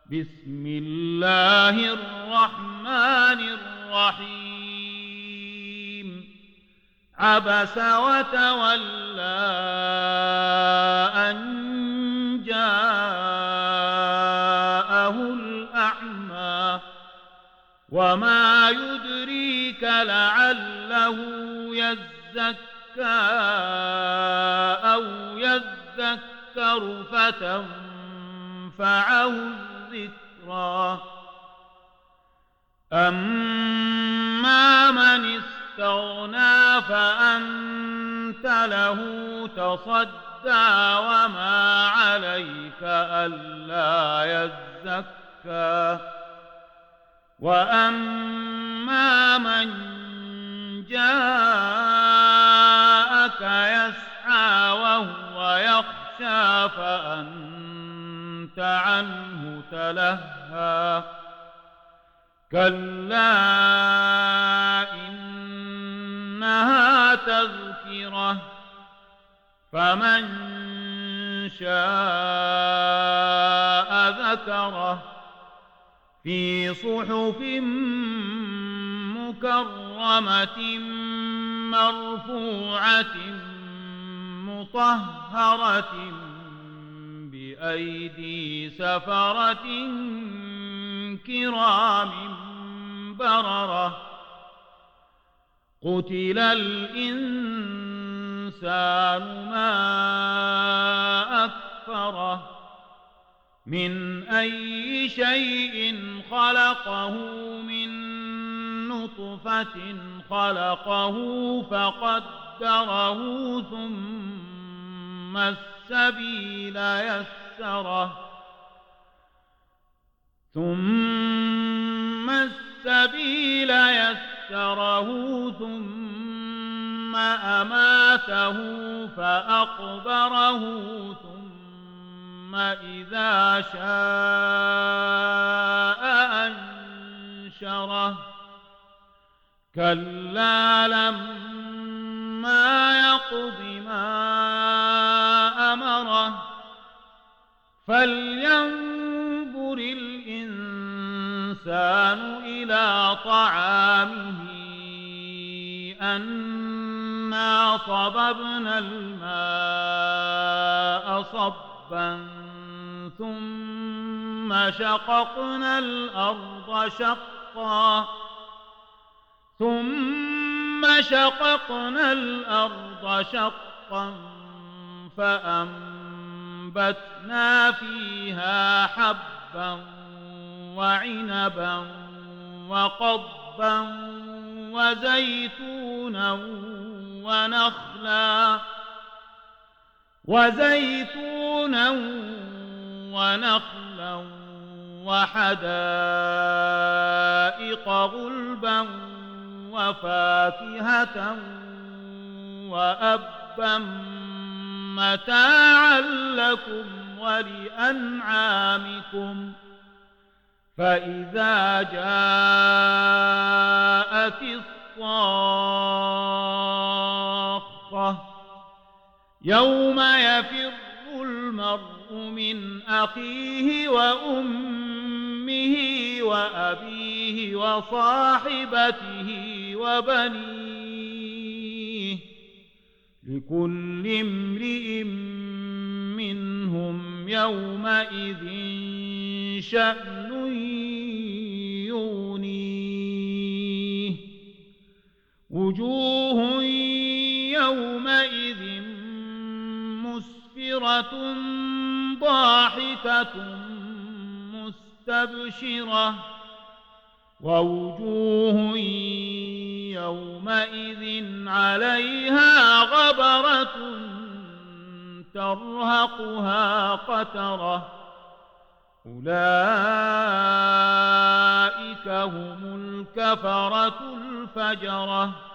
بسم الله الرحمن الرحيم عبس وتولى أن جاءه الأعمى وما يدريك لعله يزكى أو يذكر فتنفعه الذكرى أما من استغنى فأنت له تصدى وما عليك ألا يزكى وأما من جاءك يسعى وهو يخشى فأنت عنه تلهى كلا إنها تذكرة فمن شاء ذكره في صحف مكرمة مرفوعة مطهرة بأيدي سفرة كرام بررة قتل الإنسان ما أكفره من أي شيء خلقه من نطفة خلقه فقدره ثم السبيل يسره ثم أماته فأقبره ثم إذا شاء أنشره كلا لما يقض ما أمره فلينظر الإنسان إلى طعامه أنا صببنا الماء صبا ثم شققنا الأرض شقا فأنبتنا فيها حبا وعنبا وقضبا وزيتونا ونخلا وحدائق غلبا وفاكهة وأبا متاعا لكم ولأنعامكم فإذا جاءت الصاخة يوم يفر المرء من أخيه وأمه وأبيه وصاحبته وبنيه لكل امرئ منهم يومئذ شأن يغنيه وجوه يومئذ مسفرة ضاحكة مستبشرة ووجوه يومئذ عليها غبرة ترهقها قترة أولئك هم الكفرة الفجرة